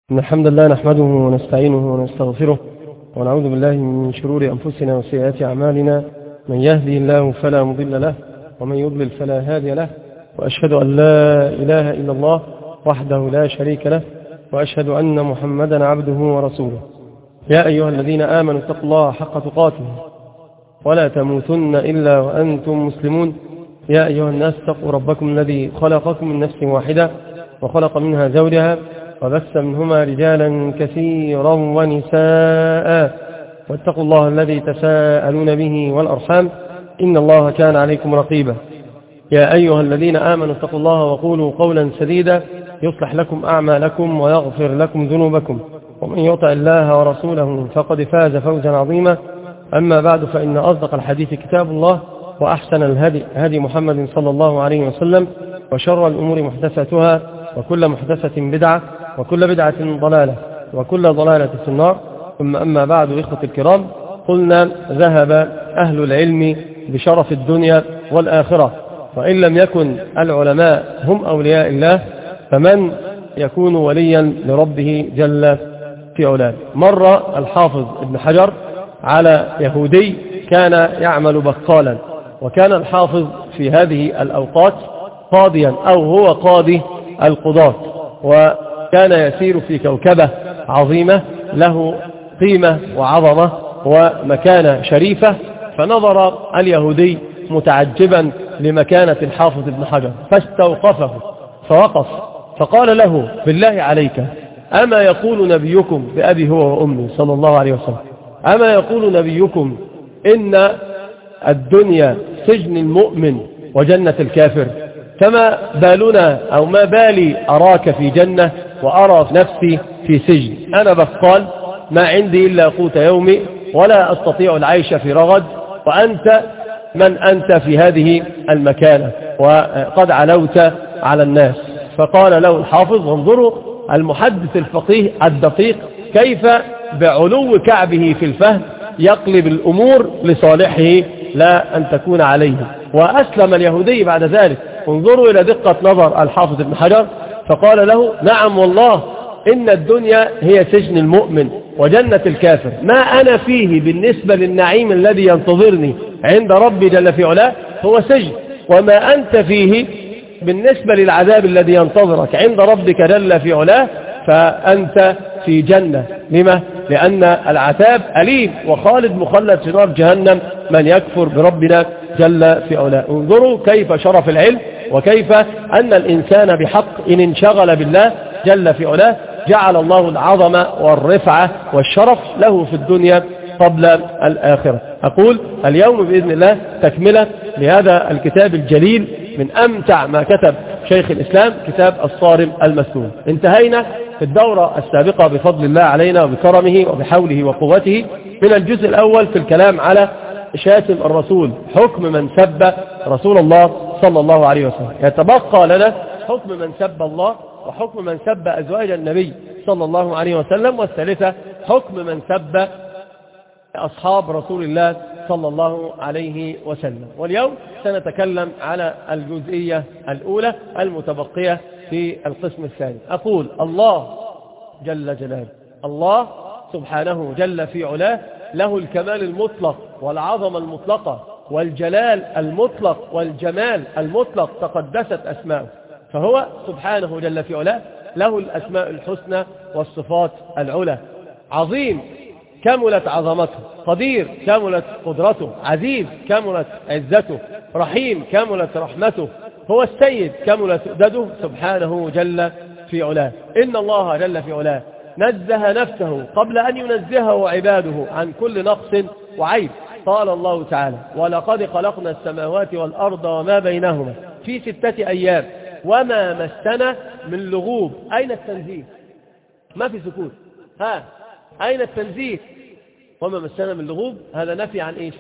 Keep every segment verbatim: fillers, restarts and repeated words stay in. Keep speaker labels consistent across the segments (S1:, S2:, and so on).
S1: إن الحمد لله نحمده ونستعينه ونستغفره ونعوذ بالله من شرور أنفسنا وسيئات أعمالنا. من يهدي الله فلا مضل له ومن يضلل فلا هادي له، وأشهد أن لا إله إلا الله وحده لا شريك له، وأشهد أن محمدا عبده ورسوله. يا أيها الذين آمنوا اتقوا الله حق تقاته ولا تموتن إلا وأنتم مسلمون. يا أيها الناس اتقوا ربكم الذي خلقكم من نفس واحدة وخلق منها زوجها وبث منهما رجالا كثيرا ونساء، واتقوا الله الذي تساءلون به والأرحام إن الله كان عليكم رقيبا. يا أيها الذين آمنوا اتقوا الله وقولوا قولا سديدا يصلح لكم أعمالكم ويغفر لكم ذنوبكم، ومن يطع الله ورسوله فقد فاز فوزا عظيما. أما بعد، فإن أصدق الحديث كتاب الله، وأحسن الهدي هدي محمد صلى الله عليه وسلم، وشر الأمور محدثاتها، وكل محدثة بدعة، وكل بدعة ضلالة، وكل ضلالة في النار. ثم أما بعد، إخوة الكرام، قلنا ذهب أهل العلم بشرف الدنيا والآخرة، وإن لم يكن العلماء هم أولياء الله فمن يكون وليا لربه جل في علاه. مر الحافظ ابن حجر على يهودي كان يعمل بقالا، وكان الحافظ في هذه الأوقات قاضيا أو هو قاضي القضاة، وكان يسير في كوكبة عظيمة له قيمة وعظمة ومكانة شريفة. فنظر اليهودي متعجبا لمكانة الحافظ ابن حجر فاستوقفه فوقف فقال له: بالله عليك، أما يقول نبيكم بأبي هو وأمي صلى الله عليه وسلم، أما يقول نبيكم إن الدنيا سجن المؤمن وجنة الكافر؟ فما بالنا أو ما بالي أراك في جنة وأرى نفسي في سجن؟ أنا بقال ما عندي إلا قوت يومي ولا أستطيع العيش في رغد، وأنت من أنت في هذه المكانة وقد علوت على الناس. فقال له الحافظ: انظروا المحدث الفقيه الدقيق كيف بعلو كعبه في الفهم يقلب الأمور لصالحه لا أن تكون عليه. وأسلم اليهودي بعد ذلك. انظروا إلى دقة نظر الحافظ ابن حجر، فقال له: نعم والله، إن الدنيا هي سجن المؤمن وجنة الكافر. ما أنا فيه بالنسبة للنعيم الذي ينتظرني عند ربي جل في علاه هو سجن، وما أنت فيه بالنسبة للعذاب الذي ينتظرك عند ربك جل في علاه فأنت في جنة. لما؟ لأن العذاب أليم وخالد مخلد في نار جهنم من يكفر بربنا جل في علاه. انظروا كيف شرف العلم، وكيف أن الإنسان بحق إن انشغل بالله جل في علاه جعل الله العظمة والرفعة والشرف له في الدنيا قبل الآخرة. أقول اليوم بإذن الله تكملة لهذا الكتاب الجليل من أمتع ما كتب شيخ الإسلام، كتاب الصارم المسلول. انتهينا في الدورة السابقة بفضل الله علينا وبكرمه وبحوله وقوته من الجزء الأول في الكلام على شاتم الرسول، حكم من سب رسول الله صلى الله عليه وسلم. يتبقى لنا حكم من سب الله، وحكم من سب أزواج النبي صلى الله عليه وسلم، والثالثة حكم من سب أصحاب رسول الله صلى الله عليه وسلم. واليوم سنتكلم على الجزئية الأولى المتبقية في القسم الثاني. أقول الله جل جلاله، الله سبحانه جل في علاه له الكمال المطلق والعظمة المطلقة والجلال المطلق والجمال المطلق، تقدست أسماؤه. فهو سبحانه جل في علاه له الأسماء الحسنى والصفات العلى. عظيم كملت عظمته، قدير كملت قدرته، عزيز كملت عزته، رحيم كملت رحمته، هو السيد كملت سؤدده سبحانه جل في علاه. إن الله جل في علاه نزه نفسه قبل أن ينزهه عباده عن كل نقص وعيب. قال الله تعالى: ولقد خلقنا السماوات والأرض وما بينهما في ستة أيام وما مسنا من لغوب. أين التنزيه؟ ما في سكوت. ها أين التنزيه؟ وما مسنا من لغوب، هذا نفي عن إيش؟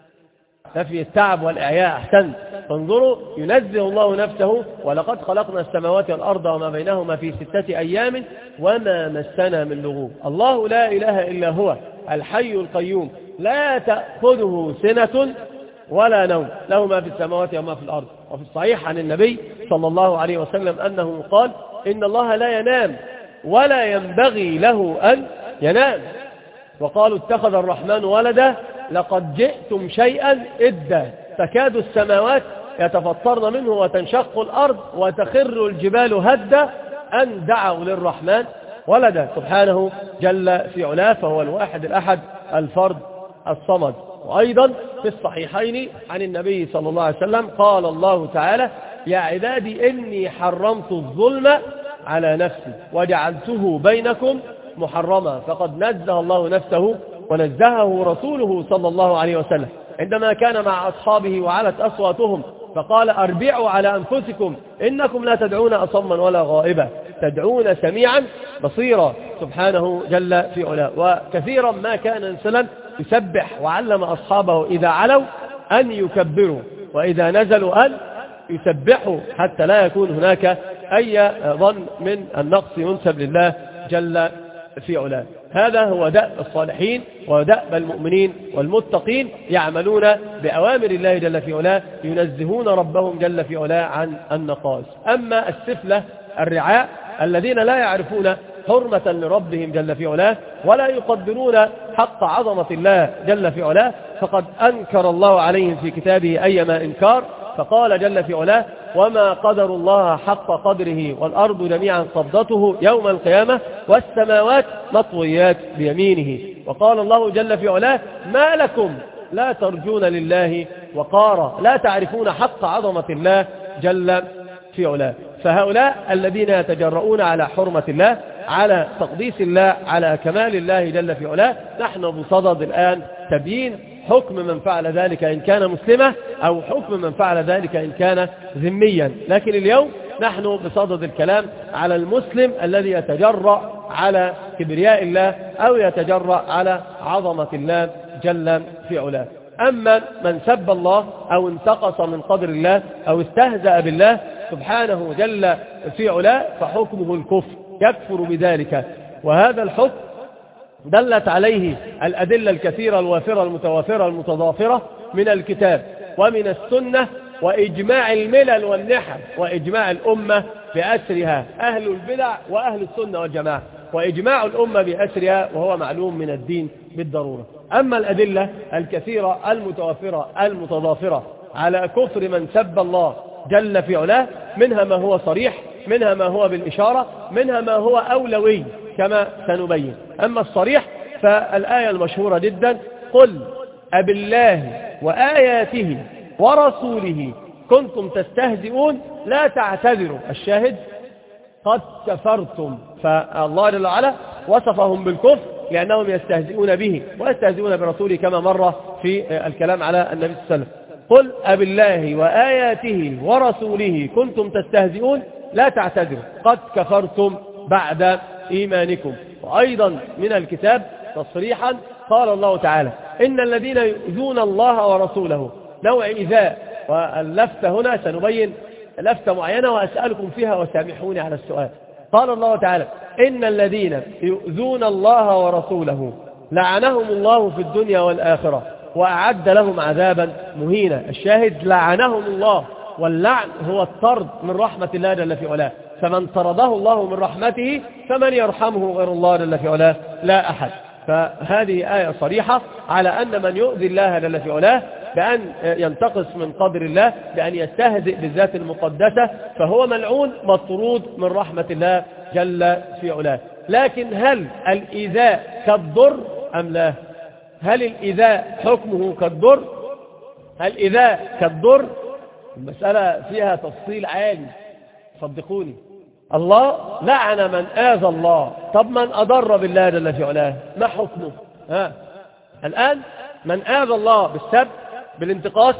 S1: نفي التعب والإعياء. أحسن. فانظروا، ينزه الله نفسه: ولقد خلقنا السماوات والأرض وما بينهما في ستة أيام وما مسنا من لغوب. الله لا إله إلا هو الحي القيوم، لا تأخذه سنة ولا نوم، له ما في السماوات وما في الأرض. وفي الصحيح عن النبي صلى الله عليه وسلم أنه قال: إن الله لا ينام ولا ينبغي له أن ينام. وقالوا اتخذ الرحمن ولدا لقد جئتم شيئا إدا تكاد السماوات يتفطرن منه وتنشق الأرض وتخر الجبال هدا أن دعوا للرحمن ولدا سبحانه جل في علاه، فهو الواحد الأحد الفرد الصمد. وأيضا في الصحيحين عن النبي صلى الله عليه وسلم قال الله تعالى: يا عبادي إني حرمت الظلم على نفسي وجعلته بينكم محرما. فقد نزه الله نفسه ونزهه رسوله صلى الله عليه وسلم عندما كان مع أصحابه وعلت أصواتهم فقال: أربعوا على أنفسكم إنكم لا تدعون أصما ولا غائبا، تدعون سميعا بصيرا سبحانه جل في علاه. وكثيرا ما كان إنسانا يسبح، وعلم أصحابه إذا علوا أن يكبروا وإذا نزلوا أن يسبحوا حتى لا يكون هناك أي ظن من النقص ينسب لله جل في علاه. هذا هو دأب الصالحين ودأب المؤمنين والمتقين، يعملون بأوامر الله جل في علاه، ينزهون ربهم جل في علاه عن النقائص. أما السفلة الرعاء الذين لا يعرفون حرمة لربهم جل في علاه ولا يقدرون حق عظمة الله جل في علاه، فقد أنكر الله عليهم في كتابه أيما إنكار، فقال جل في علاه: وما قدر الله حق قدره والأرض جميعا قبضته يوم القيامة والسماوات مطويات بيمينه. وقال الله جل في علاه: ما لكم لا ترجون لله وقارا، لا تعرفون حق عظمة الله جل في علاه. فهؤلاء الذين يتجرؤون على حرمة الله، على تقديس الله، على كمال الله جل في علاه، نحن بصدد الآن تبيين حكم من فعل ذلك إن كان مسلما أو حكم من فعل ذلك إن كان ذميا. لكن اليوم نحن بصدد الكلام على المسلم الذي يتجرأ على كبرياء الله أو يتجرأ على عظمة الله جل في علاه. أما من سب الله أو انتقص من قدر الله أو استهزأ بالله سبحانه جل في علاه فحكمه الكفر، يكفر بذلك. وهذا الحكم دلت عليه الأدلة الكثيرة الوافرة المتوافرة المتضافرة من الكتاب ومن السنة وإجماع الملل والنحل وإجماع الأمة بأسرها، أهل البدع وأهل السنة والجماعة، وإجماع الأمة بأسرها وهو معلوم من الدين بالضرورة. أما الأدلة الكثيرة المتوافرة المتضافرة على كفر من سب الله جل في علاه، منها ما هو صريح، منها ما هو بالإشارة، منها ما هو أولوي كما سنبين. أما الصريح فالآية المشهورة جدا: قل أبالله وآياته ورسوله كنتم تستهزئون لا تعتذروا. الشاهد: قد كفرتم. فالله جل وعلا وصفهم بالكفر لأنهم يستهزئون به ويستهزئون برسوله كما مر في الكلام على النبي صلى الله عليه وسلم. قل أبالله وآياته ورسوله كنتم تستهزئون لا تعتذروا قد كفرتم بعد إيمانكم. وأيضا من الكتاب تصريحا قال الله تعالى: إن الذين يؤذون الله ورسوله، نوع إيذاء، واللفتة هنا سنبين لفتة معينة وأسألكم فيها وسامحوني على السؤال. قال الله تعالى: إن الذين يؤذون الله ورسوله لعنهم الله في الدنيا والآخرة وأعد لهم عذابا مهينا. الشاهد: لعنهم الله، واللعن هو الطرد من رحمة الله جل في علاه، فمن طرده الله من رحمته فمن يرحمه غير الله جل في علاه؟ لا أحد. فهذه آية صريحة على أن من يؤذي الله جل في علاه بأن ينتقص من قدر الله، بأن يستهزئ بالذات المقدسة، فهو ملعون مطرود من رحمة الله جل في علاه. لكن هل الإيذاء كالضر أم لا؟ هل الإيذاء حكمه كالضر؟ هل الإيذاء كالضر؟ المسألة فيها تفصيل عالي صدقوني. الله لعن من آذى الله، طب من أضر بالله جل في علاه ما حكمه؟ ها الآن من آذى الله بالسب بالانتقاص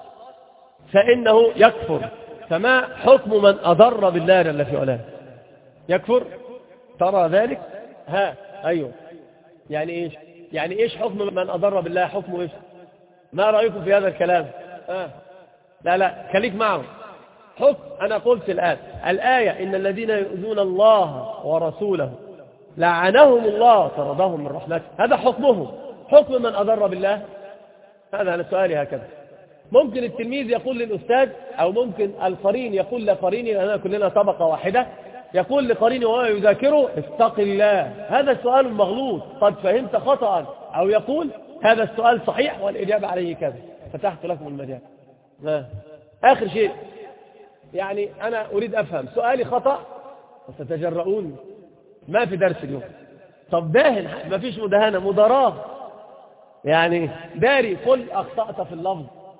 S1: فإنه يكفر، فما حكم من أضر بالله جل في علاه؟ يكفر؟ ترى ذلك؟ ها أيوه، يعني إيش؟ يعني إيش حكم من أضر بالله؟ حكمه إيش؟ ما رأيكم في هذا الكلام؟ ها لا لا خليك معه. حكم أنا قلت الآن الآية: إن الذين يؤذون الله ورسوله لعنهم الله طردهم من رحمته، هذا حكمهم. حكم من أضر بالله؟ هذا أنا سؤالي هكذا. ممكن التلميذ يقول للأستاذ، أو ممكن القرين يقول لقريني، لأننا كلنا طبقة واحدة: يقول لقرينه وهو يذاكره اتق الله، هذا سؤال مغلوط قد فهمت خطأ، أو يقول هذا السؤال صحيح والإجابة عليه كذا، فتحت لكم المجال. آخر شيء، يعني أنا أريد أفهم سؤالي خطأ وستجرؤون، ما في درس اليوم. طب داهن، ما فيش مداهنة، مداراة، يعني داري قل أخطأت في اللفظ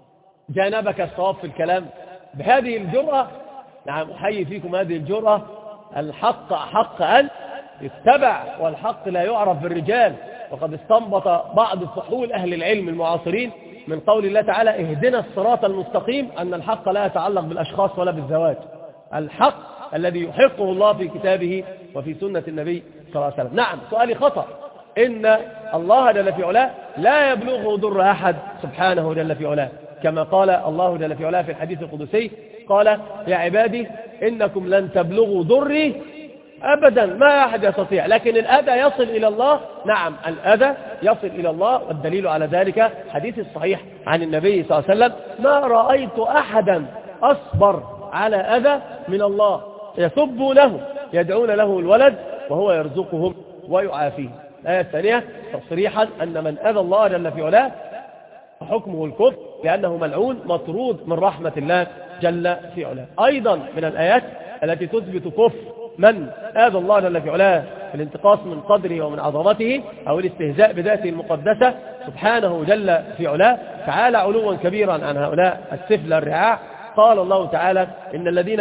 S1: جانبك الصواب في الكلام. بهذه الجرأة، نعم أحيي فيكم هذه الجرأة. الحق حق أن يتبع، والحق لا يعرف بالرجال. وقد استنبط بعض فحول أهل العلم المعاصرين من قول الله تعالى اهدنا الصراط المستقيم أن الحق لا يتعلق بالأشخاص ولا بالزواج. الحق الذي يحقه الله في كتابه وفي سنة النبي صلى الله عليه وسلم. نعم سؤالي خطأ، إن الله جل في علاه لا يبلغه ضر أحد سبحانه جل في علاه، كما قال الله جل في علاه في الحديث القدسي، قال يا عبادي إنكم لن تبلغوا ضري أبدا، ما أحد يستطيع، لكن الأذى يصل إلى الله. نعم الأذى يصل إلى الله، والدليل على ذلك حديث الصحيح عن النبي صلى الله عليه وسلم ما رأيت أحدا أصبر على أذى من الله، يسبونه يدعون له الولد وهو يرزقهم ويعافيه. الآية الثانية تصريحا أن من أذى الله جل في علاه فحكمه الكفر، لأنه ملعون مطرود من رحمة الله جل في علاه. أيضا من الآيات التي تثبت كفر من آذى الله جل في علاه في الانتقاص من قدره ومن عظمته أو الاستهزاء بذاته المقدسة سبحانه جل في علاه تعالى علوا كبيرا عن هؤلاء السفل الرعاع. قال الله تعالى إن الذين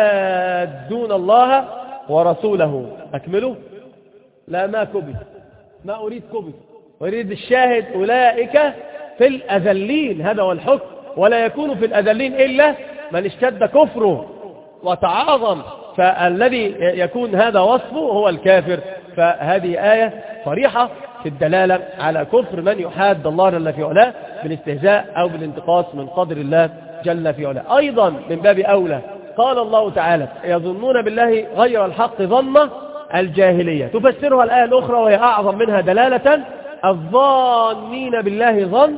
S1: يحادون الله ورسوله أكملوا، لا ما كبت، ما أريد كبت، أريد الشاهد أولئك في الأذلين، هذا هو الحكم، ولا يكون في الأذلين إلا من اشتد كفره وتعاظم، فالذي يكون هذا وصفه هو الكافر. فهذه آية صريحة في الدلالة على كفر من يحاد الله جل في علاه بالاستهزاء أو بالانتقاص من قدر الله جل في علاه. أيضا من باب أولى قال الله تعالى يظنون بالله غير الحق ظن الجاهلية، تفسرها الآية الأخرى وهي أعظم منها دلالة، الظانين بالله ظن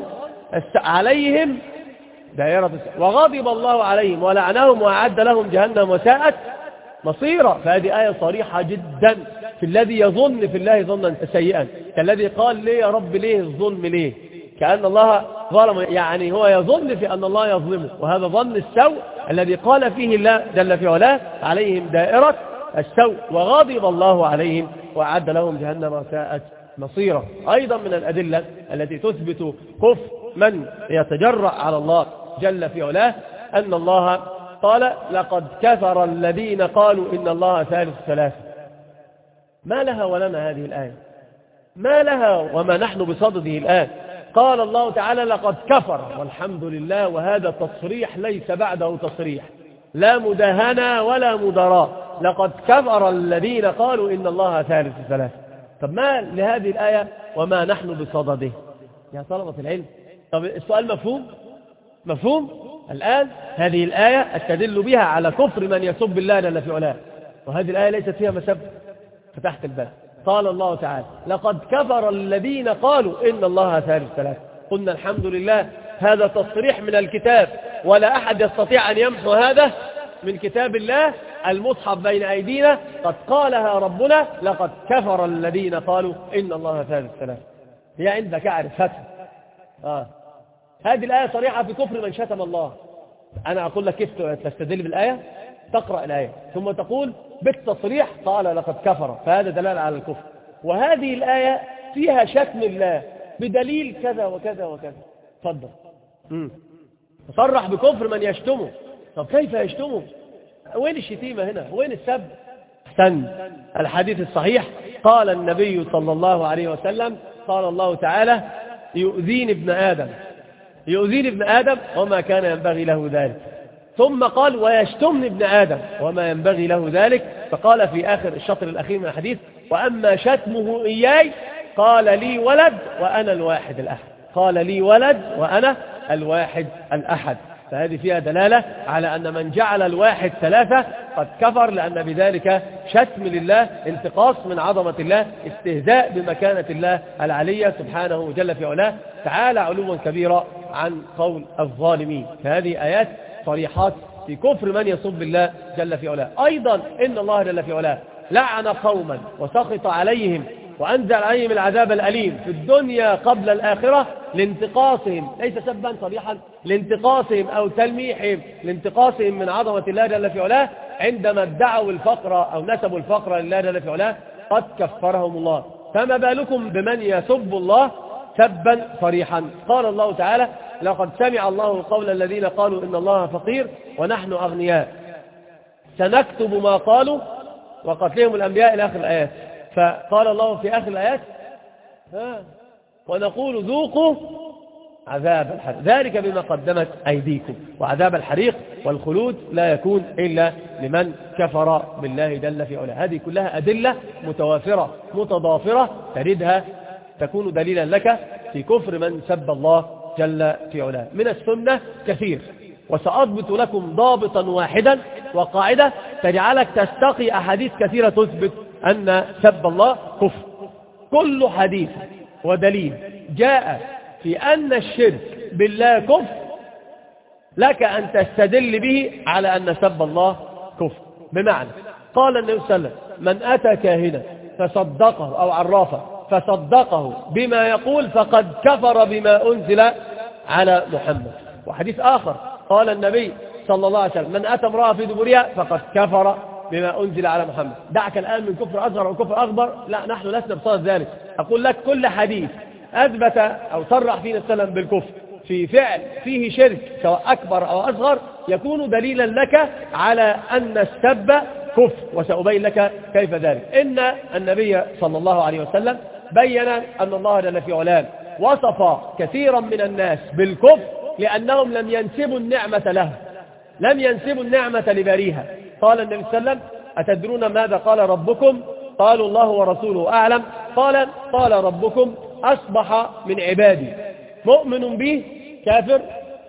S1: عليهم دائرة وغضب الله عليهم ولعنهم وأعد لهم جهنم وساءت مصيرا. فهذه آية صريحة جدا في الذي يظن في الله ظنا سيئا، كالذي قال ليه يا رب ليه الظلم ليه، كأن الله ظلم، يعني هو يظن في أن الله يظلمه، وهذا ظن السوء الذي قال فيه الله جل في علاه عليهم دائرة السوء وغضب الله عليهم وأعد لهم جهنم وساءت مصيرا. أيضا من الأدلة التي تثبت كفر من يتجرأ على الله جل في علاه أن الله قال لقد كفر الذين قالوا إن الله ثالث ثلاثة. ما لها ولنا هذه الآية، ما لها وما نحن بصدده الآن. قال الله تعالى لقد كفر والحمد لله، وهذا تصريح ليس بعده تصريح، لا مداهنة ولا مداراة، لقد كفر الذين قالوا إن الله ثالث ثلاثة. طب ما لهذه الآية وما نحن بصدده يا طلبة العلم؟ طب السؤال مفهوم؟ مفهوم؟ الآن هذه الآية أستدل بها على كفر من يسب الله جل في علاه، وهذه الآية ليست فيها مسب. فتحت الباب قال الله تعالى لقد كفر الذين قالوا إن الله ثالث ثلاثة. قلنا الحمد لله هذا تصريح من الكتاب، ولا أحد يستطيع أن يمحو هذا من كتاب الله. المصحف بين أيدينا قد قالها ربنا لقد كفر الذين قالوا إن الله ثالث ثلاثة. هي عندك أعرف فتح آه. هذه الآية صريحة في كفر من شتم الله. أنا أقول لك كيف تستدل بالآية، تقرأ الآية ثم تقول بالتصريح قال لقد كفر، فهذا دلالة على الكفر. وهذه الآية فيها شتم الله بدليل كذا وكذا وكذا. تفضل صرح بكفر من يشتمه. طب كيف يشتمه؟ وين الشتيمة هنا؟ وين السب؟ سن الحديث الصحيح قال النبي صلى الله عليه وسلم قال الله تعالى يؤذيني ابن آدم، يؤذيني ابن آدم وما كان ينبغي له ذلك، ثم قال ويشتمني ابن آدم وما ينبغي له ذلك، فقال في آخر الشطر الأخير من الحديث وأما شتمه إياي قال لي ولد وأنا الواحد الأحد، قال لي ولد وأنا الواحد الأحد. فهذه فيها دلالة على أن من جعل الواحد ثلاثة قد كفر، لأن بذلك شتم لله، انتقاص من عظمة الله، استهزاء بمكانة الله العلية سبحانه جل في علاه تعالى علوا كبيرا عن قول الظالمين. فهذه آيات صريحات في كفر من يسب الله جل في علاه. أيضا إن الله جل في علاه لعن قوما وسخط عليهم وأنزل عليهم العذاب الأليم في الدنيا قبل الآخرة لانتقاصهم، ليس سبا صريحا، لانتقاصهم أو تلميحهم لانتقاصهم من عظمة الله جل في علاه عندما ادعوا الفقر أو نسبوا الفقر لله جل في علاه قد كفرهم الله. فما بالكم بمن يسب الله سبا صريحا؟ قال الله تعالى: لقد سمع الله قول الذين قالوا إن الله فقير ونحن أغنياء سنكتب ما قالوا وقتلهم الأنبياء إلى آخر الآيات. فقال الله في آخر الآيات: ها ونقول ذوقوا عذاب الحريق ذلك بما قدمت أيديكم. وعذاب الحريق والخلود لا يكون إلا لمن كفر بالله جل في علاه. هذه كلها أدلة متوافرة متضافرة تردها تكون دليلا لك في كفر من سب الله جل في علاه. من السنة كثير، وسأضبط لكم ضابطا واحدا وقاعدة تجعلك تستقي أحاديث كثيرة تثبت أن سب الله كفر. كل حديث ودليل جاء في أن الشرك بالله كفر لك أن تستدل به على أن سب الله كفر. بمعنى قال النبي صلى الله عليه وسلم: من أتى كاهنا فصدقه أو عرافه فصدقه بما يقول فقد كفر بما أنزل على محمد. وحديث آخر قال النبي صلى الله عليه وسلم: من أتى امرأة في دبرها فقد كفر بما أنزل على محمد. دعك الآن من كفر أصغر وكفر أكبر، لا نحن لسنا بصدد ذلك. أقول لك كل حديث أثبت أو صرح فينا السلام بالكفر في فعل فيه شرك سواء أكبر أو أصغر يكون دليلا لك على أن السب كفر، وسأبين لك كيف ذلك. إن النبي صلى الله عليه وسلم بين أن الله جل في علاه وصف كثيرا من الناس بالكفر لأنهم لم ينسبوا النعمة له، لم ينسبوا النعمة لباريها. قال النبي صلى الله عليه وسلم: أتدرون ماذا قال ربكم؟ قالوا: الله ورسوله أعلم. قال: قال ربكم: أصبح من عبادي مؤمن به كافر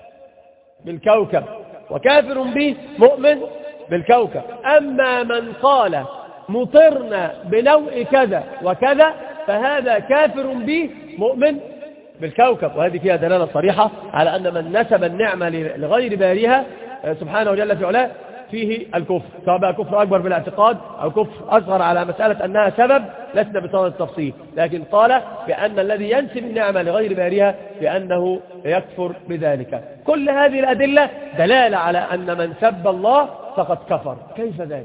S1: بالكوكب وكافر به مؤمن بالكوكب. أما من قال مطرنا بنوء كذا وكذا فهذا كافر به مؤمن بالكوكب. وهذه فيها دلالة صريحة على أن من نسب النعمة لغير باريها سبحانه وجل في علاه فيه الكفر، سواء بقى كفر أكبر بالاعتقاد أو كفر أصغر على مسألة أنها سبب، لسنا بصدد التفصيل. لكن قال بأن الذي ينسب النعمة لغير باريها بأنه يكفر بذلك. كل هذه الأدلة دلالة على أن من سب الله فقد كفر. كيف ذلك؟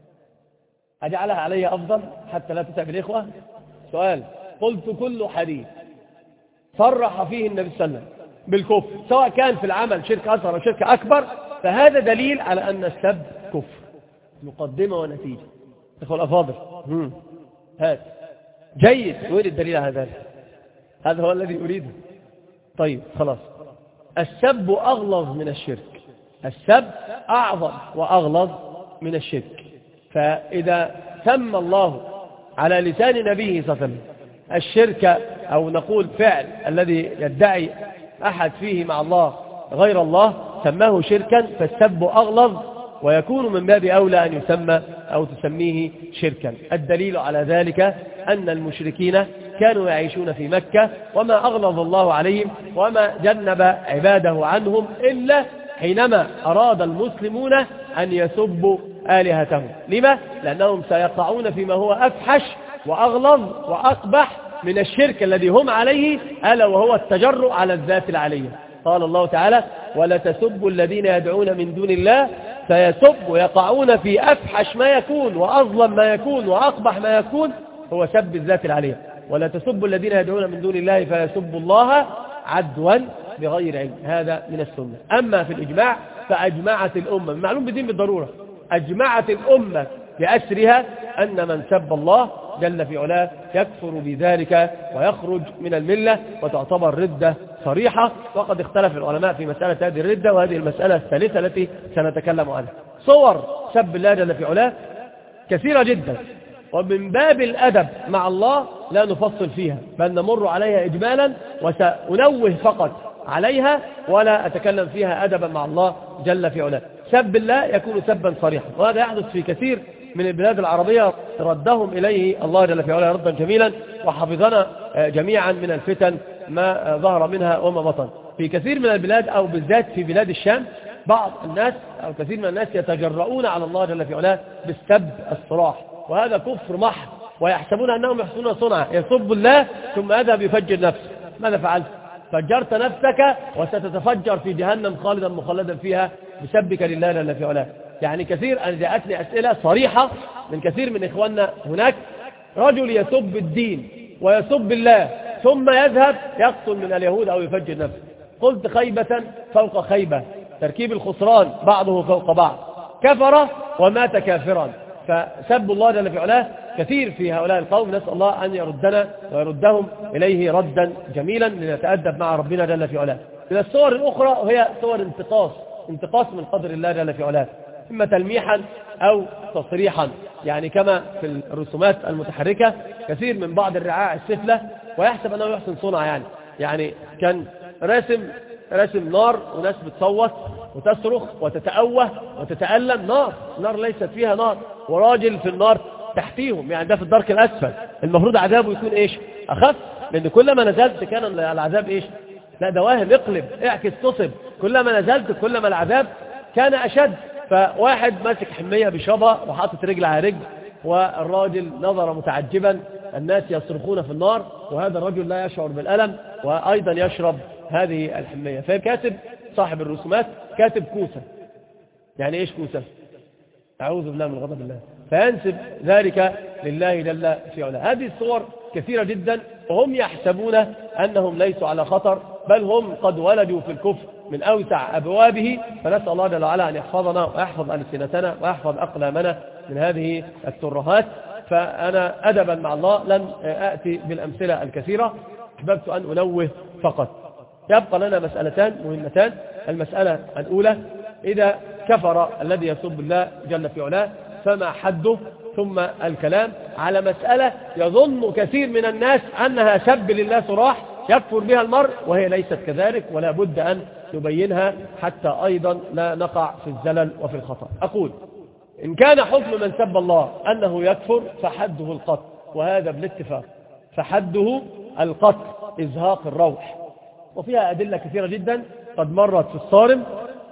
S1: أجعلها علي أفضل حتى لا تتعب الإخوة؟ سؤال: قلت كل حديث صرح فيه النبي صلى الله عليه وسلم بالكفر سواء كان في العمل شرك أصغر أو شرك أكبر فهذا دليل على أن السب كفر. مقدمة ونتيجة. إخوة الأفاضل، هات جيد. وين الدليل على ذلك؟ هذا هو الذي أريده. طيب خلاص. السب أغلظ من الشرك، السب أعظم وأغلظ من الشرك. فإذا سمى الله على لسان نبيه صلى الله عليه وسلم الشرك أو نقول فعل الذي يدعي أحد فيه مع الله غير الله سماه شركا، فالسب أغلظ ويكون من باب أولى أن يسمى أو تسميه شركا. الدليل على ذلك أن المشركين كانوا يعيشون في مكة وما أغلظ الله عليهم وما جنب عباده عنهم إلا حينما أراد المسلمون أن يسبوا آلهتهم. لما؟ لأنهم سيقعون فيما هو أفحش وأغلظ وأقبح من الشرك الذي هم عليه، ألا وهو التجرؤ على الذات العلية. قال الله تعالى: ولا تسبوا الذين يدعون من دون الله فيسب ويقعون في أفحش ما يكون وأظلم ما يكون وأقبح ما يكون هو سب الذات العلية. ولا تسبوا الذين يدعون من دون الله فيسبوا الله عدوا بغير علم. هذا من السنة. أما في الإجماع فأجمعت الأمة، معلوم بدين بالضرورة، أجمعت الأمة بأسرها أن من سب الله جل في علاه يكفر بذلك ويخرج من الملة وتعتبر ردة صريحة. وقد اختلف العلماء في مسألة هذه الردة، وهذه المسألة الثالثة التي سنتكلم عنها. صور سب الله جل في علاه كثيرة جدا، ومن باب الأدب مع الله لا نفصل فيها بل نمر عليها إجمالا، وسأنوه فقط عليها ولا أتكلم فيها أدبا مع الله جل في علاه. سب الله يكون سبا صريحا، وهذا يحدث في كثير من البلاد العربية ردهم إليه الله جل في علاه ردا جميلا، وحفظنا جميعا من الفتن ما ظهر منها وما بطن. في كثير من البلاد أو بالذات في بلاد الشام بعض الناس أو كثير من الناس يتجرؤون على الله جل في علاه بالسب الصراح، وهذا كفر محض، ويحسبون أنهم يحسنون صنعا، يسب الله ثم يذهب يفجر نفسه. ماذا فعلت؟ فجرت نفسك وستتفجر في جهنم خالدا مخلدا فيها بسبك لله جل في علاه. يعني كثير أنا جاءتني أسئلة صريحة من كثير من إخواننا هناك، رجل يسب الدين ويسب الله ثم يذهب يقتل من اليهود أو يفجر نفسه. قلت خيبة فوق خيبة، تركيب الخسران بعضه فوق بعض، كفر ومات كافرا. فسب الله جل في علاه كثير في هؤلاء القوم، نسأل الله أن يردنا ويردهم إليه ردا جميلا لنتأدب مع ربنا جل في علاه. من الصور الأخرى هي صور انتقاص انتقاص من قدر الله جل في علاه، إما تلميحا أو تصريحا، يعني كما في الرسومات المتحركة كثير من بعض الرعاع السفلة ويحسب أنه يحسن صنع، يعني يعني كان راسم راسم نار وناس بتصوت وتصرخ وتتأوه وتتألم، نار نار ليست فيها نار، وراجل في النار تحتيهم، يعني ده في الدرك الأسفل. المفروض عذابه يكون إيش؟ أخف، لأن كلما نزلت كان العذاب إيش؟ لا دواهم، اقلب اعكس تصب، كلما نزلت كلما العذاب كان أشد. فواحد ماسك حمية بشبه وحاطط رجل على رجل، والراجل نظر متعجبا، الناس يصرخون في النار وهذا الرجل لا يشعر بالألم وأيضا يشرب هذه الحمية. فكاتب صاحب الرسومات كاتب كوسة. يعني إيش كوسة؟ أعوذ بالله من غضب الله، فينسب ذلك لله جل في علاه. هذه الصور كثيرة جدا، وهم يحسبون أنهم ليسوا على خطر، بل هم قد ولدوا في الكفر من أوسع أبوابه. فنسأل الله جل وعلا أن يحفظنا ويحفظ ألسنتنا ويحفظ أقلامنا من هذه الترهات. فأنا أدبا مع الله لن أأتي بالأمثلة الكثيرة، أحببت أن أنوه فقط. يبقى لنا مسألتان مهمتان. المسألة الأولى، إذا كفر الذي يسب الله جل في علاه فما حده؟ ثم الكلام على مسألة يظن كثير من الناس أنها سب لله صراح يكفر بها المرء، وهي ليست كذلك، ولا بد أن نبينها حتى أيضا لا نقع في الزلل وفي الخطأ. أقول إن كان حكم من سب الله أنه يكفر فحده القتل، وهذا بالاتفاق، فحده القتل إزهاق الروح، وفيها أدلة كثيرة جدا قد مرت في الصارم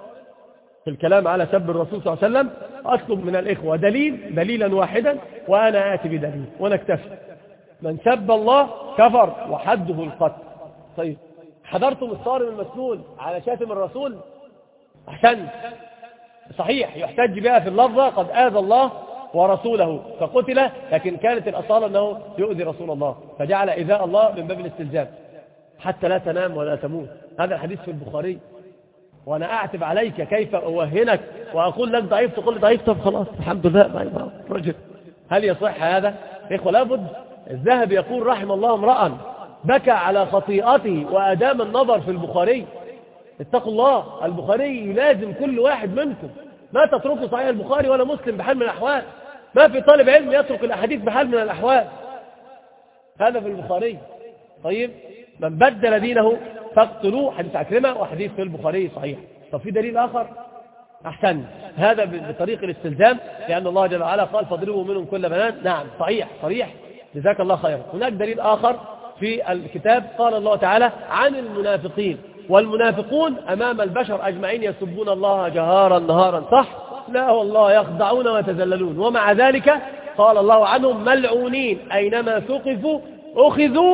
S1: في الكلام على سب الرسول صلى الله عليه وسلم. أطلب من الإخوة دليل دليلا واحدا وأنا آتي بدليل ونكتفي. من سب الله كفر وحده القتل. طيب حضرتم الصارم المسنون على شاتم الرسول؟ أحسن، صحيح يحتج بها في اللفظة قد آذى الله ورسوله فقتل، لكن كانت الأصالة أنه يؤذي رسول الله فجعل إيذاء الله من باب الاستلزام حتى لا تنام ولا تموت. هذا الحديث في البخاري. وأنا أعتب عليك كيف أوهنك وأقول لك ضعيف تقول لي ضعيف، طب خلاص الحمد لله رجل. هل يصح هذا؟ إخوة لابد. الذهبي يقول رحم الله امرأ بكى على خطيئته وأدام النظر في البخاري. اتقوا الله، البخاري لازم كل واحد منكم ما تتركوا صحيح البخاري ولا مسلم بحال من الأحوال. ما في طالب علم يترك الأحاديث بحال من الأحوال. هذا في البخاري. طيب من بدل دينه فاقتلوه، حديث عكرمة وحديث في البخاري صحيح. طب في دليل آخر؟ أحسن، هذا بطريق الاستلزام، لأن الله جل وعلا قال فاضربوا منهم كل بنان. نعم صحيح صريح، جزاك الله خيرا. هناك دليل آخر في الكتاب، قال الله تعالى عن المنافقين والمنافقون أمام البشر أجمعين يسبون الله جهارا نهارا، صح؟ لا والله يخضعون ويتذللون، ومع ذلك قال الله عنهم ملعونين أينما ثقفوا أخذوا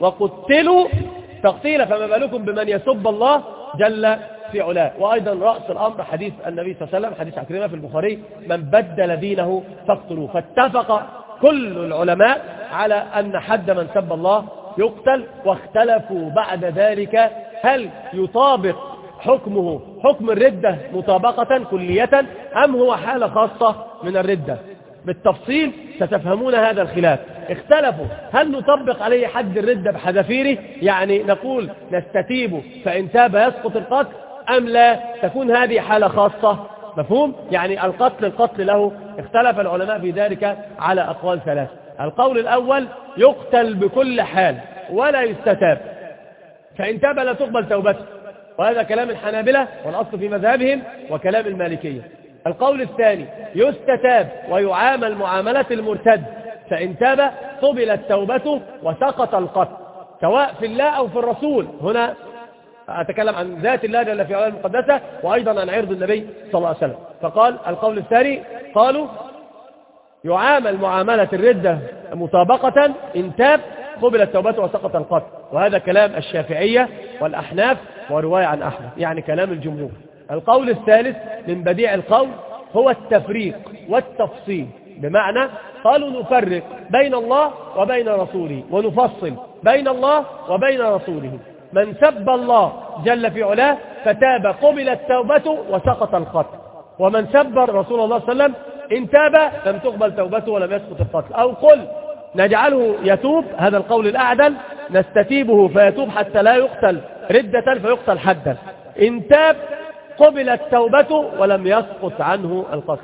S1: وقتلوا تقتيلا، فما بالكم بمن يسب الله جل في علاه. وأيضا رأس الأمر حديث النبي صلى الله عليه وسلم، حديث عكرمة في البخاري، من بدل دينه فاقتلوه. فاتفق كل العلماء على أن حد من سب الله يقتل، واختلفوا بعد ذلك هل يطابق حكمه حكم الردة مطابقة كلية أم هو حالة خاصة من الردة. بالتفصيل ستفهمون هذا الخلاف. اختلفوا هل نطبق عليه حد الردة بحذافيره، يعني نقول نستتيب فإن تاب يسقط القتل، أم لا تكون هذه حالة خاصة. مفهوم؟ يعني القتل القتل له. اختلف العلماء في ذلك على أقوال ثلاث. القول الأول يقتل بكل حال ولا يستتاب، فإن تاب لا تقبل توبته، وهذا كلام الحنابلة والأصل في مذهبهم وكلام المالكية. القول الثاني يستتاب ويعامل معاملة المرتد، فإن تاب قبلت توبته وسقط القتل، سواء في الله أو في الرسول. هنا أتكلم عن ذات الله جل في علاه المقدسة، وأيضا عن عرض النبي صلى الله عليه وسلم. فقال القول الثاني، قالوا يعامل معاملة الردة مطابقة، إن تاب قبلت توبته وسقط القتل. وهذا كلام الشافعية والأحناف ورواية عن أحمد، يعني كلام الجمهور. القول الثالث من بديع القول هو التفريق والتفصيل، بمعنى قالوا نفرق بين الله وبين رسوله، ونفصل بين الله وبين رسوله. من سب الله جل في علاه فتاب قبلت توبته وسقط القتل، ومن سب رسول الله صلى الله عليه وسلم إن تاب لم تقبل توبته ولم يسقط القتل. أو قل نجعله يتوب، هذا القول الأعدل، نستتيبه فيتوب حتى لا يقتل ردة فيقتل حدا، إن تاب قبلت توبته ولم يسقط عنه القتل.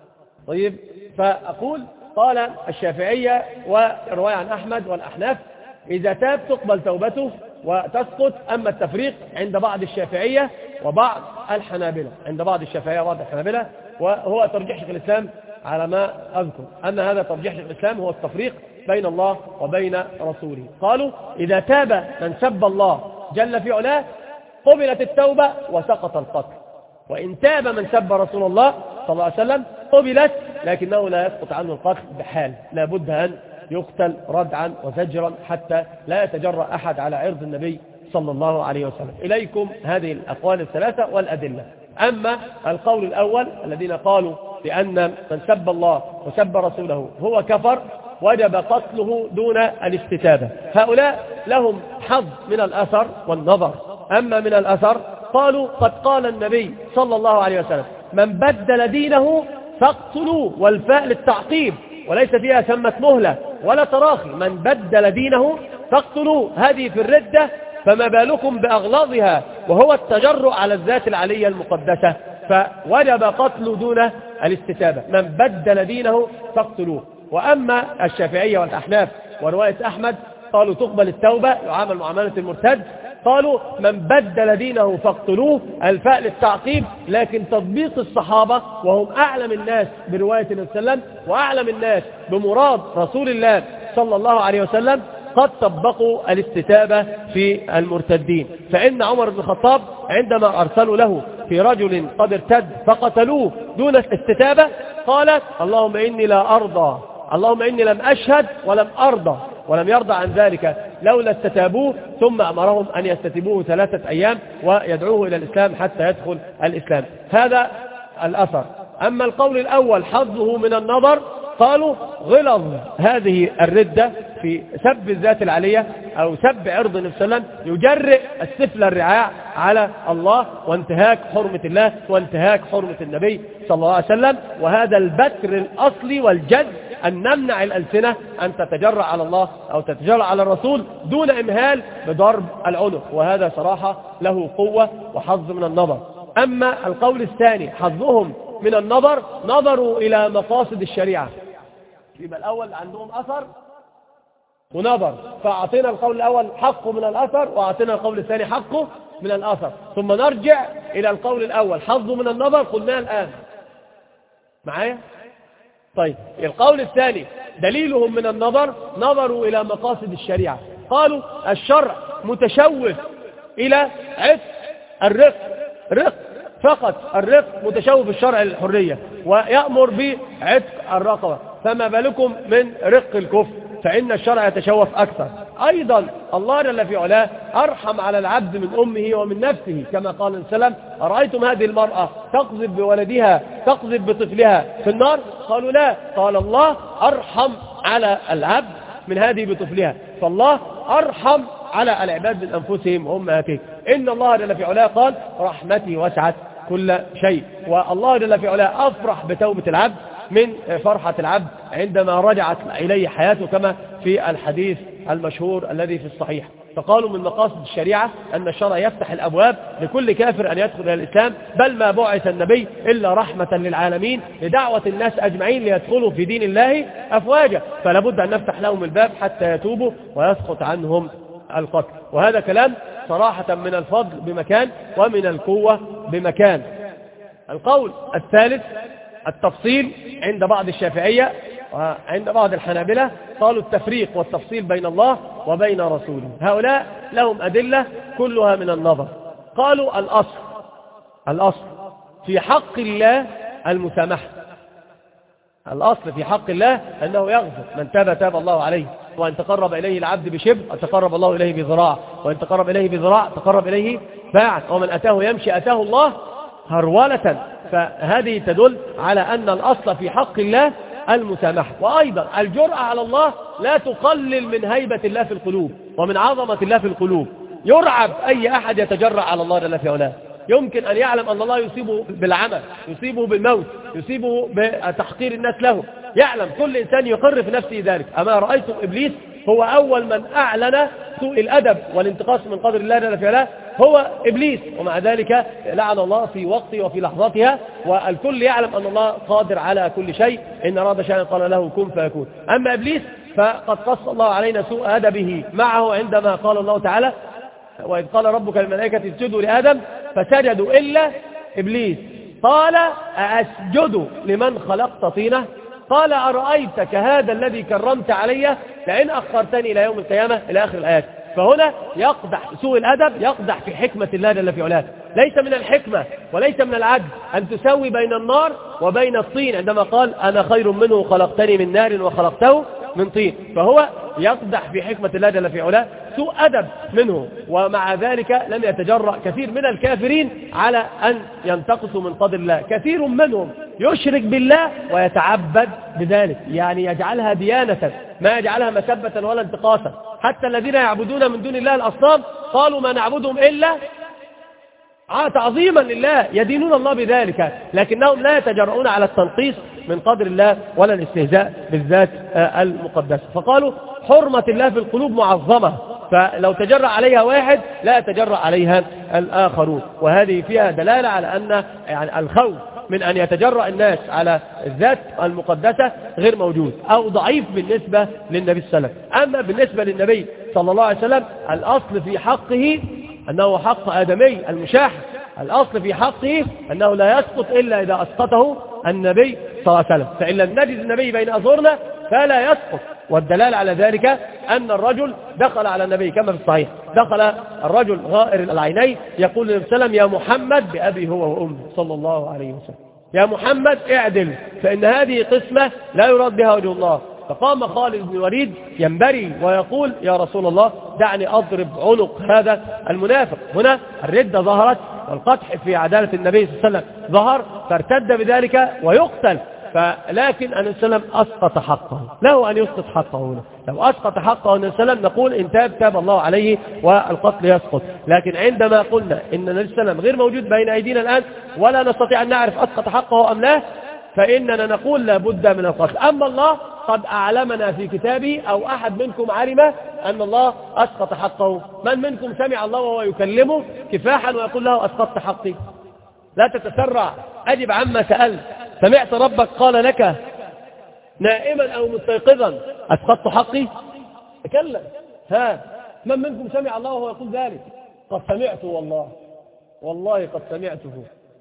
S1: طيب، فأقول قال الشافعية ورواية عن أحمد والأحناف إذا تاب تقبل توبته وتسقط. أما التفريق عند بعض الشافعية وبعض الحنابلة، عند بعض الشافعية وبعض الحنابلة، وهو ترجيح شيخ الإسلام على ما أذكر أن هذا ترجيح شيخ الإسلام هو التفريق بين الله وبين رسوله. قالوا إذا تاب من سب الله جل في علاه قبلت التوبة وسقط القتل، وإن تاب من سب رسول الله صلى الله عليه وسلم قبلت لكنه لا يسقط عنه القتل بحال، لا بد أن يقتل ردعا وزجرا حتى لا يتجرأ أحد على عرض النبي صلى الله عليه وسلم. إليكم هذه الأقوال الثلاثة والأدلة. أما القول الأول الذين قالوا بأن من سب الله وسب رسوله هو كفر وجب قتله دون الاستتابة، هؤلاء لهم حظ من الأثر والنظر. أما من الأثر قالوا قد قال النبي صلى الله عليه وسلم من بدل دينه فاقتلوه، والفاء للتعقيب وليس فيها ثمة مهلة ولا تراخي، من بدل دينه فاقتلوه، هذه في الردة، فما بالكم بأغلاظها وهو التجرؤ على الذات العلية المقدسة، فوجب قتل دون الاستتابة، من بدل دينه فاقتلوه. وأما الشافعية والأحناف ورواية أحمد قالوا تقبل التوبة، يعامل معاملة المرتد. قالوا من بدل دينه فاقتلوه، الفاء للتعقيب، لكن تطبيق الصحابة وهم أعلم الناس برواية النبي صلى الله عليه وسلم وأعلم الناس بمراد رسول الله صلى الله عليه وسلم قد طبقوا الاستتابة في المرتدين. فإن عمر بن الخطاب عندما أرسلوا له في رجل قد ارتد فقتلوه دون استتابة قال اللهم إني لا أرضى، اللهم إني لم أشهد ولم أرضى، ولم يرضى عن ذلك لولا استتابوه، ثم أمرهم أن يستتبوه ثلاثة أيام ويدعوه إلى الإسلام حتى يدخل الإسلام. هذا الأثر. أما القول الأول حظه من النظر، قالوا غلظ هذه الردة في سب الذات العلية أو سب عرض النبي صلى الله عليه وسلم يجرئ السفل الرعاع على الله وانتهاك حرمة الله وانتهاك حرمة النبي صلى الله عليه وسلم. وهذا البتر الأصلي والجد أن نمنع الألسنة أن تتجرأ على الله أو تتجرأ على الرسول دون إمهال بضرب العنق، وهذا صراحة له قوة وحظ من النظر. أما القول الثاني حظهم من النظر، نظروا إلى مقاصد الشريعة، يبقى الأول عندهم أثر ونظر، فأعطينا القول الأول حقه من الأثر وأعطينا القول الثاني حقه من الأثر، ثم نرجع إلى القول الأول حظه من النظر قلناه الآن معايا. طيب القول الثاني دليلهم من النظر، نظروا إلى مقاصد الشريعة، قالوا الشرع متشوف إلى عتق الرق، رق فقط، الرق متشوف الشرع للحرية ويأمر بعتق الرقبة، فما بالكم من رق الكفر، فإن الشرع يتشوف أكثر. أيضا الله جل في علاه أرحم على العبد من أمه ومن نفسه، كما قال السلام أرأيتم هذه المرأة تقذف بولدها تقذف بطفلها في النار؟ قالوا لا، قال الله أرحم على العبد من هذه بطفلها، فالله أرحم على العباد من أنفسهم وأمهاتهم. إن الله جل في علاه قال رحمتي وسعت كل شيء، والله جل في علاه أفرح بتوبة العبد من فرحة العبد عندما رجعت إليه حياته، كما في الحديث المشهور الذي في الصحيح. فقالوا من مقاصد الشريعة أن الشرع يفتح الأبواب لكل كافر أن يدخل إلى الإسلام، بل ما بعث النبي إلا رحمة للعالمين لدعوة الناس أجمعين ليدخلوا في دين الله أفواجا، فلا بد أن نفتح لهم الباب حتى يتوبوا ويسقط عنهم القتل. وهذا كلام صراحة من الفضل بمكان ومن القوة بمكان. القول الثالث التفصيل عند بعض الشافعية وعند بعض الحنابلة، قالوا التفريق والتفصيل بين الله وبين رسوله. هؤلاء لهم أدلة كلها من النظر. قالوا الأصل الأصل في حق الله المسامحة. الأصل في حق الله أنه يغفر، من تاب تاب الله عليه، وأن تقرب إليه العبد بشبر تقرب الله إليه بذراع، وأن تقرب إليه بذراع تقرب إليه باعا، ومن أتاه يمشي أتاه الله هرولة. فهذه تدل على أن الأصل في حق الله المسامحة. وأيضا الجرأة على الله لا تقلل من هيبة الله في القلوب ومن عظمة الله في القلوب. يرعب أي أحد يتجرأ على الله جل في علاه. يمكن أن يعلم أن الله يصيبه بالعمى، يصيبه بالموت، يصيبه بتحقير الناس له، يعلم كل إنسان يقر في نفسه ذلك. أما رأيتم إبليس هو أول من أعلن سوء الأدب والانتقاص من قدر الله جل في علاه، هو إبليس، ومع ذلك لعن الله في وقته وفي لحظتها، والكل يعلم أن الله قادر على كل شيء، إن أراد شيئا قال له كن فيكون. أما إبليس فقد قص الله علينا سوء أدبه معه عندما قال الله تعالى وإذ قال ربك للملائكة اسجدوا لآدم فسجدوا إلا إبليس قال أسجد لمن خلقت طينة قال أرأيتك هذا الذي كرمت علي لئن أخرتني إلى يوم القيامة إلى آخر الآيات. فهنا يقدح سوء الأدب، يقدح في حكمة الله جل في علاه. ليس من الحكمة وليس من العدل أن تسوي بين النار وبين الطين، عندما قال أنا خير منه خلقتني من نار وخلقته من طين. فهو يقدح في حكمة الله جل في علاه، سوء أدب منه، ومع ذلك لم يتجرأ كثير من الكافرين على أن ينتقصوا من قدر الله. كثير منهم يشرك بالله ويتعبد بذلك، يعني يجعلها ديانة ما يجعلها مسبة ولا انتقاصا. حتى الذين يعبدون من دون الله الأصنام قالوا ما نعبدهم إلا تعظيما لله، يدينون الله بذلك، لكنهم لا يتجرؤون على التنقيص من قدر الله ولا الاستهزاء بالذات المقدسة. فقالوا حرمة الله في القلوب معظمة، فلو تجرأ عليها واحد لا يتجرأ عليها الآخرون. وهذه فيها دلالة على أن يعني الخوف من أن يتجرأ الناس على الذات المقدسة غير موجود أو ضعيف بالنسبة للنبي صلى الله عليه وسلم. أما بالنسبة للنبي صلى الله عليه وسلم الأصل في حقه أنه حق آدمي المشاح، الأصل في حقه أنه لا يسقط إلا إذا أسقطه النبي صلى الله عليه وسلم، فإن لم نجد النبي بين أظهرنا فلا يسقط. والدلال على ذلك أن الرجل دخل على النبي كما في الصحيح، دخل الرجل غائر العينين يقول للنبي صلى الله عليه وسلم يا محمد بأبي هو وأمي صلى الله عليه وسلم، يا محمد اعدل فإن هذه قسمة لا يراد بها وجه الله. فقام خالد بن الوليد ينبري ويقول يا رسول الله دعني أضرب عنق هذا المنافق. هنا الردة ظهرت والقدح في عدالة النبي صلى الله عليه وسلم ظهر، فارتد بذلك ويقتل. فلكن النبي صلى الله عليه وسلم أسقط حقه، له أن يسقط حقه هنا. لو أسقط حقه النبي صلى الله عليه وسلم نقول إن تاب تاب الله عليه والقتل يسقط. لكن عندما قلنا إن النبي صلى الله عليه وسلم غير موجود بين أيدينا الآن ولا نستطيع أن نعرف أسقط حقه أم لا، فإننا نقول لا بد من القتل. أما الله قد أعلمنا في كتابه أو أحد منكم علم أن الله أسقط حقه. من منكم سمع الله وهو يكلمه كفاحا ويقول له أسقطت حقي؟ لا تتسرع، أجب عما سألت. سمعت ربك قال لك نائما أو مستيقظا أسقطت حقي؟ تكلم. ها من منكم سمع الله وهو يقول ذلك؟ قد سمعته والله والله قد سمعته.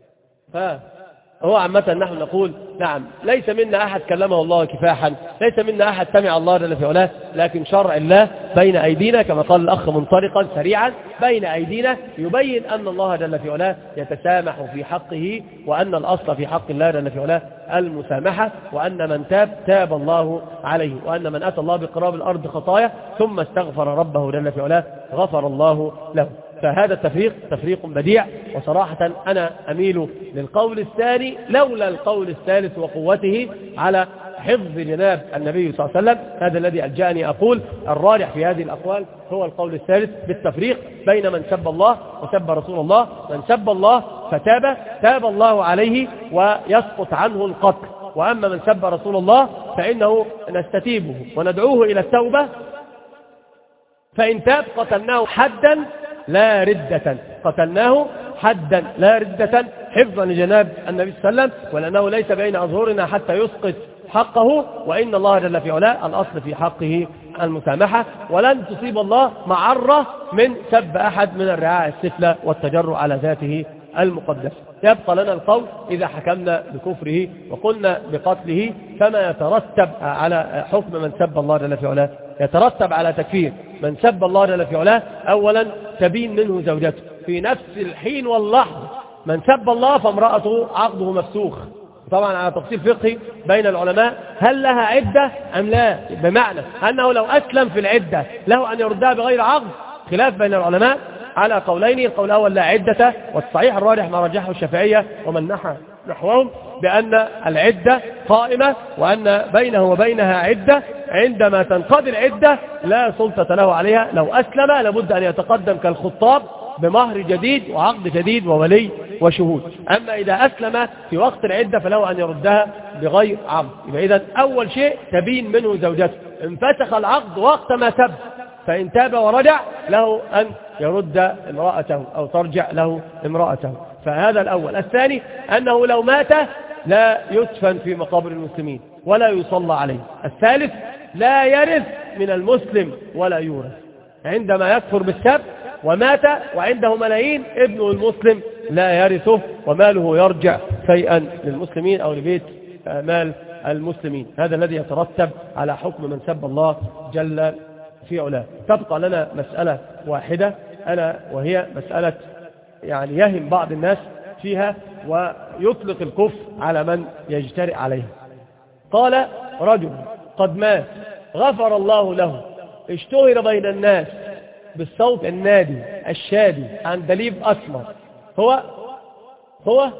S1: ها هو عامة نحن نقول نعم ليس منا أحد كلمه الله كفاحا، ليس منا أحد سمع الله جل في علاه، لكن شرع الله بين أيدينا كما قال الأخ منطلقا سريعا بين أيدينا يبين أن الله جل في علاه يتسامح في حقه، وأن الأصل في حق الله جل في علاه المسامحة، وأن من تاب تاب الله عليه، وأن من أتى الله بقراب الأرض خطايا ثم استغفر ربه جل في علاه غفر الله له. فهذا التفريق تفريق بديع، وصراحة أنا أميل للقول الثاني لولا القول الثالث وقوته على حفظ جناب النبي صلى الله عليه وسلم. هذا الذي ألجأني أقول الراجح في هذه الأقوال هو القول الثالث بالتفريق بين من سب الله وسب رسول الله. من سب الله فتاب تاب الله عليه ويسقط عنه القتل، وأما من سب رسول الله فإنه نستتيبه وندعوه إلى التوبة، فإن تاب قتلناه حدا لا ردة، قتلناه حدا لا ردة حفظا لجناب النبي صلى الله عليه وسلم، ولأنه ليس بين أظهرنا حتى يسقط حقه، وإن الله جل في علاه الأصل في حقه المسامحة، ولن تصيب الله معرة من سب أحد من الرعاع السفلى والتجرؤ على ذاته المقدسة. يبقى لنا القول إذا حكمنا بكفره وقلنا بقتله فما يترتب على حكم من سب الله جل في علاه؟ يترتب على تكفير من سب الله جل في علاه أولا تبين منه زوجته، في نفس الحين واللحظة من سب الله فامرأته عقده مفسوخ. طبعا على تفصيل فقهي بين العلماء هل لها عدة أم لا، بمعنى أنه لو أسلم في العدة له أن يردها بغير عقد، خلاف بين العلماء على قولين. القول الأول لا عدة، والصحيح الراجح ما رجحه الشافعية ومن نحى نحوهم بأن العدة قائمة، وأن بينه وبينها عدة، عندما تنقضي العدة لا سلطة له عليها. لو أسلم لابد أن يتقدم كالخطاب بمهر جديد وعقد جديد وولي وشهود. أما إذا أسلم في وقت العدة فله أن يردها بغير عقد. يبقى إذن أول شيء تبين منه زوجته، انفسخ العقد وقت ما سب، فإن تاب ورجع له أن يرد امرأته أو ترجع له امرأته. فهذا الأول. الثاني أنه لو مات لا يدفن في مقابر المسلمين ولا يصلى عليه. الثالث لا يرث من المسلم ولا يورث. عندما يكفر بالسب ومات وعنده ملايين، ابنه المسلم لا يرثه وماله يرجع شيئا للمسلمين أو لبيت مال المسلمين. هذا الذي يترتب على حكم من سب الله جل في علاه. تبقى لنا مسألة واحدة ألا وهي مسألة يعني يهم بعض الناس فيها ويطلق الكفر على من يجترئ عليها. قال رجل قد مات غفر الله له، اشتهر بين الناس بالصوت النادي الشادي عن دليب أسمر، هو هو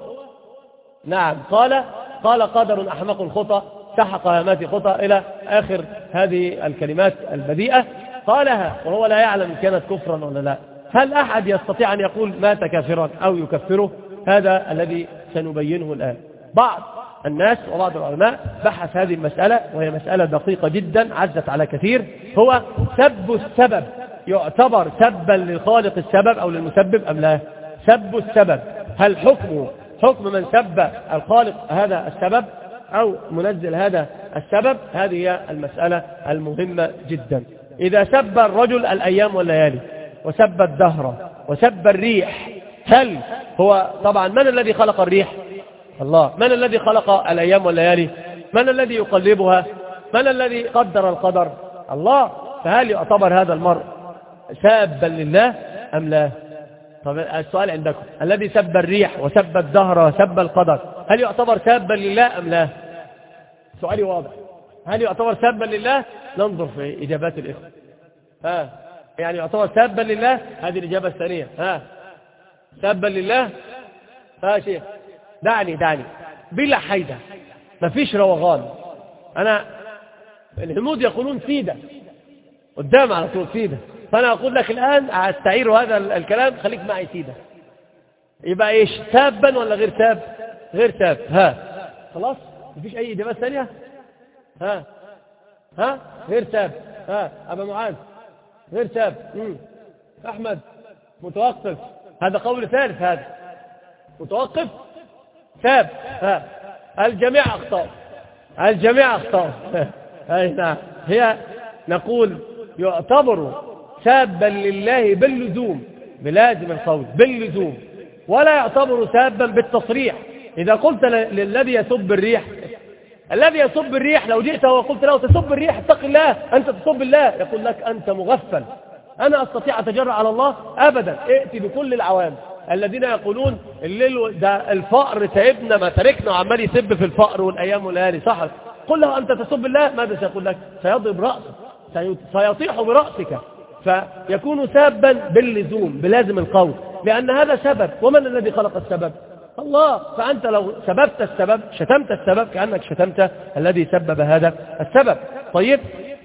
S1: نعم. قال قال قدر أحمق الخطأ سحق هامات خطأ إلى آخر هذه الكلمات البذيئة قالها وهو لا يعلم إن كانت كفرا ولا لا. هل أحد يستطيع أن يقول مات كافرا أو يكفره؟ هذا الذي سنبينه الآن. بعض الناس وبعض العلماء بحث هذه المسألة، وهي مسألة دقيقة جدا عزت على كثير. هو سب السبب يعتبر سبا لخالق السبب أو للمسبب أم لا؟ سب السبب هل حكمه حكم من سب الخالق هذا السبب أو منزل هذا السبب؟ هذه هي المسألة المهمة جدا. إذا سب الرجل الأيام والليالي وسب الدهر وسب الريح، هل هو طبعا من الذي خلق الريح؟ الله. من الذي خلق الأيام والليالي؟ من الذي يقلبها؟ من الذي قدر القدر؟ الله. فهل يعتبر هذا المرء سابا لله أم لا؟ طب السؤال عندكم، الذي سب الريح وسب الدهر وسب القدر هل يعتبر سابا لله أم لا؟ سؤالي واضح. هل يعتبر سابا لله؟ ننظر في إجابات الإخوة. ها يعني يعتبر سابا لله؟ هذه الإجابة الثانية. ها سابا لله؟ ها شيخ دعني دعني بلا حيدة، ما فيش روغان. أنا الهنود يقولون سيدة قدام على طول سيدة، فأنا أقول لك الآن أستعير هذا الكلام، خليك معي سيدة. يبقى إيش؟ سابا ولا غير ساب؟ غير ساب. ها خلاص مفيش أي إجابات ثانية. ها ها غير ساب. ها أبا معاذ غير ساب. مم. أحمد متوقف. هذا قول ثالث. هذا متوقف ساب. ها الجميع أخطأ. الجميع أخطأ. أي نعم. هي نقول يعتبر سابا لله باللزوم، بلازم القول باللزوم، ولا يعتبر سابا بالتصريح. إذا قلت للذي يسب الريح، الذي يسب الريح لو جئت وقلت له تسب الريح اتق الله أنت تسب الله، يقول لك أنت مغفل، أنا أستطيع أتجرأ على الله؟ أبدا. ائتي بكل العوام الذين يقولون الليل ده الفقر تعبنا ما تركنا وعمال يسب في الفقر والأيام والليالي، صح؟ قل له أنت تسب الله، ماذا سيقول لك؟ سيضرب رأسه، سيطيح برأسك. فيكون سابا باللزوم بلازم القول، لأن هذا سبب. ومن الذي خلق السبب؟ الله. فأنت لو سببت السبب شتمت السبب كأنك شتمت الذي سبب هذا السبب. طيب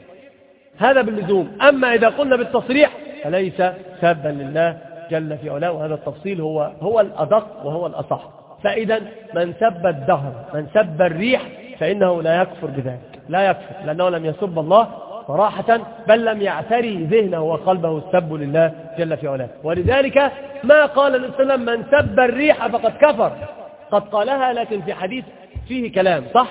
S1: هذا باللزوم. أما إذا قلنا بالتصريح فليس سابا لله جل في علاه، وهذا التفصيل هو هو الأدق وهو الأصح. فإذا من سب الدهر من سب الريح فإنه لا يكفر بذلك، لا يكفر، لأنه لم يسب الله صراحة، بل لم يعتري ذهنه وقلبه السب لله جل في علاه. ولذلك ما قال النبي صلى الله عليه وسلم من سب الريح فقد كفر، قد قالها لكن في حديث فيه كلام، صح؟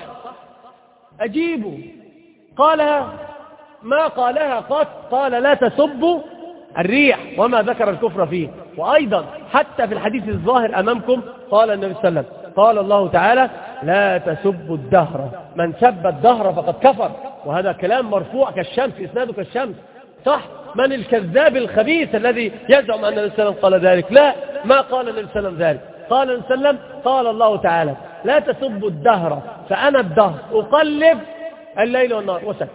S1: أجيبوا. قالها ما قالها قط، قال لا تسبوا الريح وما ذكر الكفر فيه. وأيضا حتى في الحديث الظاهر أمامكم قال النبي صلى الله عليه وسلم، قال الله تعالى لا تسبوا الدهر، من سب الدهر فقد كفر. وهذا كلام مرفوع كالشمس، إسناده كالشمس، صح؟ من الكذاب الخبيث الذي يزعم أن النبي صلى الله عليه وسلم قال ذلك. لا، ما قال النبي صلى الله عليه وسلم ذلك. قال النبي صلى الله عليه وسلم قال الله تعالى لا تسبوا الدهر فأنا الدهر أقلب الليل والنهار وسكت.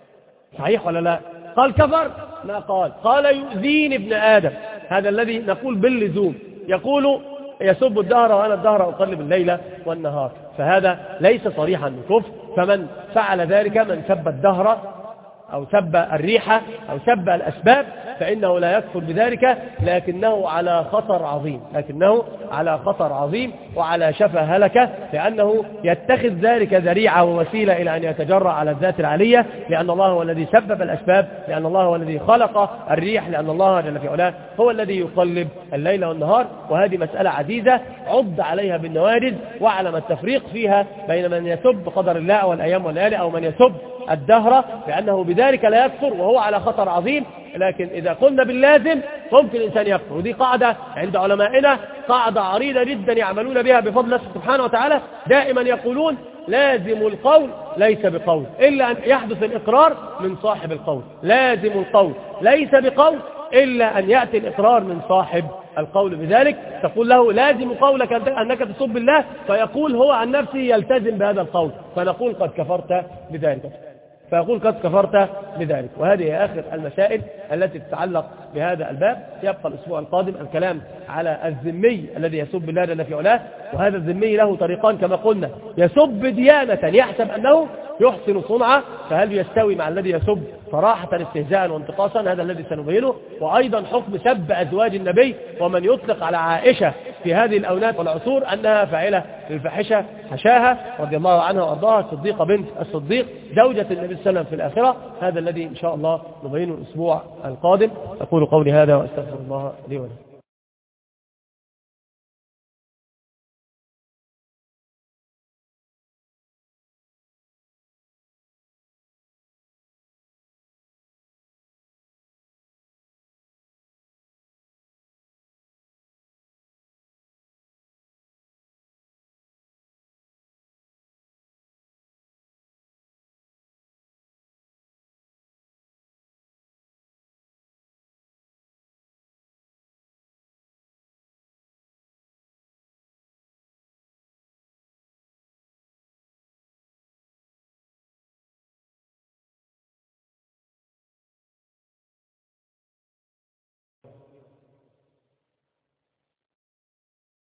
S1: صحيح ولا لا؟ قال كفر؟ ما قال. قال يؤذيني ابن آدم، هذا الذي نقول باللزوم، يقول يسب الدهر وأنا الدهر أقلب الليل والنهار، فهذا ليس صريحا بالكفر. فمن فعل ذلك، من سب الدهر أو سب الريح أو سب الأسباب، فإنه لا يكفر بذلك، لكنه على خطر عظيم، لكنه على خطر عظيم وعلى شفا هلكة، لأنه يتخذ ذلك ذريعة ووسيلة إلى أن يتجرأ على الذات العالية، لأن الله هو الذي سبب الأسباب، لأن الله هو الذي خلق الريح، لأن الله جل في علاه هو الذي يقلب الليل والنهار. وهذه مسألة عزيزة عض عليها بالنوارد، واعلم التفريق فيها بين من يسب قدر الله والأيام والليالي أو من يسب الدهر، لأنه بذلك لا يكفر وهو على خطر عظيم. لكن إذا قلنا باللازم ممكن الإنسان يكفر، ودي قاعدة عند علمائنا، قاعدة عريضة جدا يعملون بها بفضل الله سبحانه وتعالى. دائما يقولون لازم القول ليس بقول إلا أن يحدث الإقرار من صاحب القول، لازم القول ليس بقول إلا أن يأتي الإقرار من صاحب القول بذلك. تقول له لازم قولك أنك تسب الله، فيقول هو عن نفسه يلتزم بهذا القول، فنقول قد كفرت بذلك، فيقول قد كفرت بذلك. وهذه هي آخر المسائل التي تتعلق بهذا الباب. يبقى الأسبوع القادم الكلام على الذمي الذي يسب الله جل في علاه. وهذا الذمي له طريقان كما قلنا، يسب ديانة يحسب أنه يحسن صنعة، فهل يستوي مع الذي يسب صراحة استهزاء وانتقاصا؟ هذا الذي سنبينه. وأيضا حكم سب أزواج النبي، ومن يطلق على عائشة في هذه الأونات والعصور أنها فاعلة للفاحشة حشاها رضي الله عنها وأرضاها، الصديقة بنت الصديق زوجة النبي صلى الله عليه وسلم في الآخرة. هذا الذي إن شاء الله نبينه الأسبوع القادم. أقول قولي هذا وأستغفر الله لي ولكم.